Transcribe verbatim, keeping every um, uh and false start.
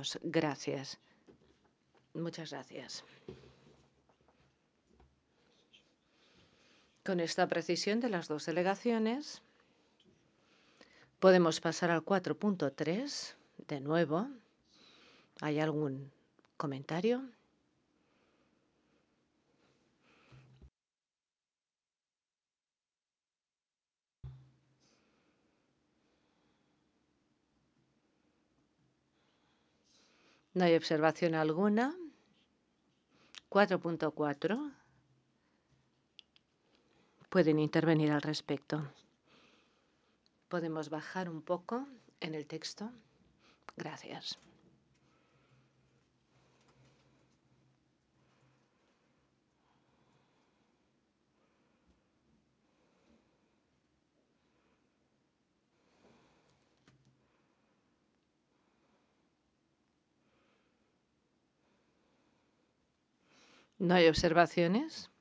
minutos. Gracias. Muchas gracias. Con esta precisión de las dos delegaciones, podemos pasar al cuatro punto tres. De nuevo, ¿hay algún comentario? No hay observación alguna. cuatro punto cuatro. Pueden intervenir al respecto. Podemos bajar un poco en el texto. Gracias. ¿No hay observaciones?